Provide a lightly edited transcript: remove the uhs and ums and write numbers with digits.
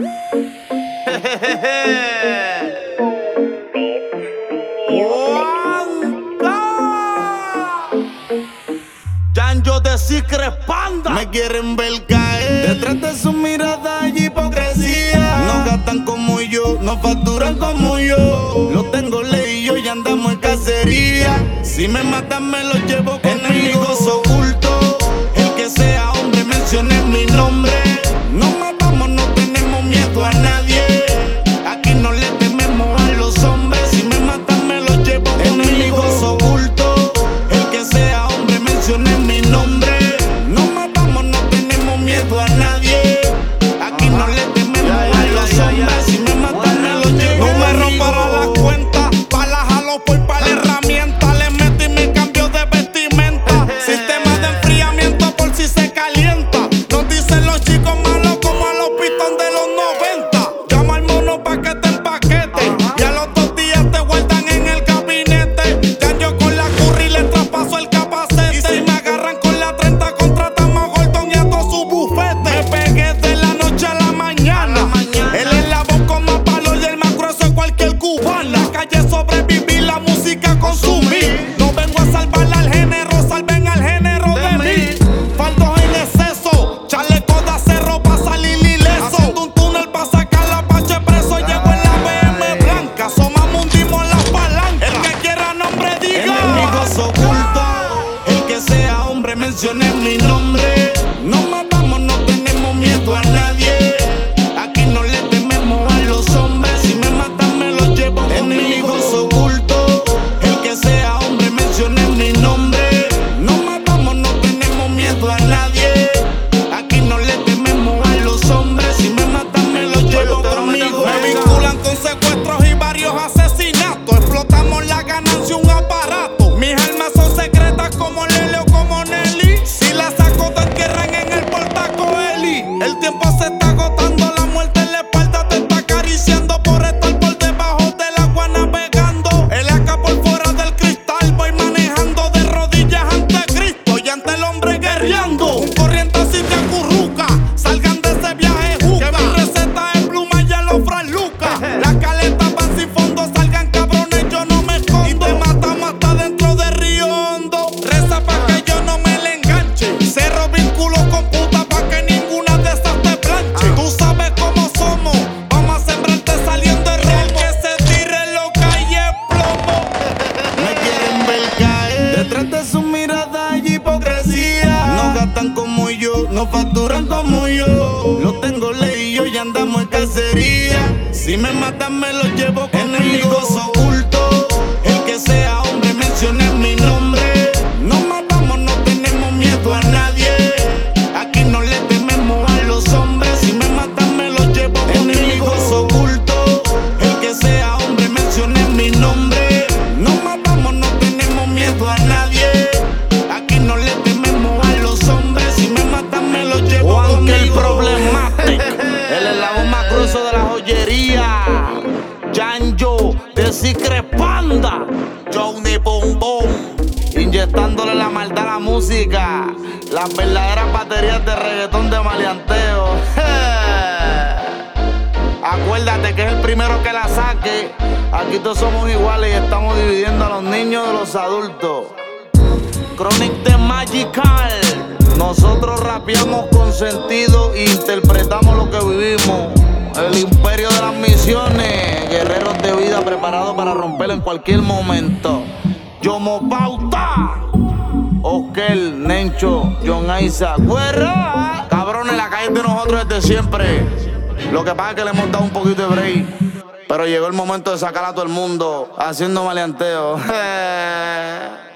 Janjo de Secret Panda. Me quieren ver caer detrás de su mirada y hipocresía. No gastan como yo, no facturan como yo. Lo tengo leído y andamos en cacería. Si me matan me lo llevo conmigo. Enemigos ocultos, el que sea hombre mencione mi nombre. No matamos, no tenemos miedo a nadie. Aquí no le tememos a los hombres. Si me matan me lo llevo conmigo. Enemigos ocultos, el que sea hombre mencione mi nombre. No matamos, no tenemos miedo a nadie. Aquí no le tememos a los hombres. Si me matan me lo llevo Número conmigo. para la cuenta, para la jalo por para la herramienta. Le meto y me cambio de vestimenta. Sistema de enfriamiento por si se calienta. Nos dicen los chicos malos como a los pistón de los 90. Llama al mono pa' que te empaquete. Y a los 2 días te guardan en el gabinete. Ya yo con la curry le traspaso el capacete. Y si me agarran con la 30 contratamos a Gordon y a todo su bufete. Me pegué de la noche a la mañana. Él es la voz con más valor y el más grueso de cualquier cubano. En la calle sobrevivir, la música consumir. No vengo a salvar al género, salven al género de mí. Faldos en exceso, chalecos de acero pa' salir ileso. Haciendo un túnel pa' sacar la pache preso. Llego en la BM blanca, somos hundimos las palancas. El que quiera nombre diga. Enemigos ocultos, el que sea hombre mencione mi nombre. No matamos, no tenemos miedo a nadie. Aquí no le tememos a los hombres. Si me matan me los llevo conmigo. Enemigos ocultos, el que sea hombre mencione mi nombre. No matamos, no tenemos miedo a nadie. Aquí no le tememos a los hombres. Si me matan me los llevo conmigo. Me vinculan con secuestros y varios asesinatos. Explotamos la ganancia, un aparato. Mis armas son secretas como Lele o como Nelly. Si la saco te entierran en el portaco Eli. El tiempo se está agotando, la muerte en la espalda te está acariciando. Por estar por debajo del agua navegando. El AK por fuera del cristal, voy manejando de rodillas ante Cristo y ante el hombre guerreando. Un corriente así te acurruca, salgan de ese viaje juca. Que mi receta es pluma y a los Fran Lucas. Las caletas van sin fondo, salgan cabrones, yo no me escondo. Y te matamos hasta dentro de Río Hondo. Reza pa' que yo no me le enganche. Cerro vínculo con puta pa' que ninguna de esas te planche. Tú sabes cómo somos, vamos a sembrarte saliendo el real. Que se tire lo que hay es plomo. Me quieren ver caer detrás de su mirada y hipocresía. No gastan como yo, no facturan como yo. Lo tengo leído y andamos en cacería. Si me matan me lo llevo conmigo. Enemigos ocultos, el que sea hombre mencione mi nombre. No matamos, no tenemos miedo a nadie. Aquí no le tememos a los hombres. Si me matan me lo llevo conmigo. Enemigos ocultos, el que sea hombre mencione mi nombre. No matamos, no tenemos miedo a nadie. Aquí no le tememos a los hombres. Si me matan me lo llevo Aunque el conmigo. problemático, el eslabón más grueso de la joyería. Janjo de Secret Panda. Johnny Boom Boom. Inyectándole la maldad a la música. Las verdaderas baterías de reggaetón de maleanteo. Acuérdate que es el primero que la saque. Aquí todos somos iguales y estamos dividiendo a los niños de los adultos. Chronic de Magical. Nosotros rapeamos con sentido e interpretamos lo que vivimos. El imperio de las misiones. Guerreros de vida preparados para romperlo en cualquier momento. Yomo Pauta. Oscar, Nencho, John Isaac. ¡Guerra! Cabrones, la calle es de nosotros desde siempre. Lo que pasa es que le hemos dado un poquito de break. Pero llegó el momento de sacar a todo el mundo haciendo maleanteo.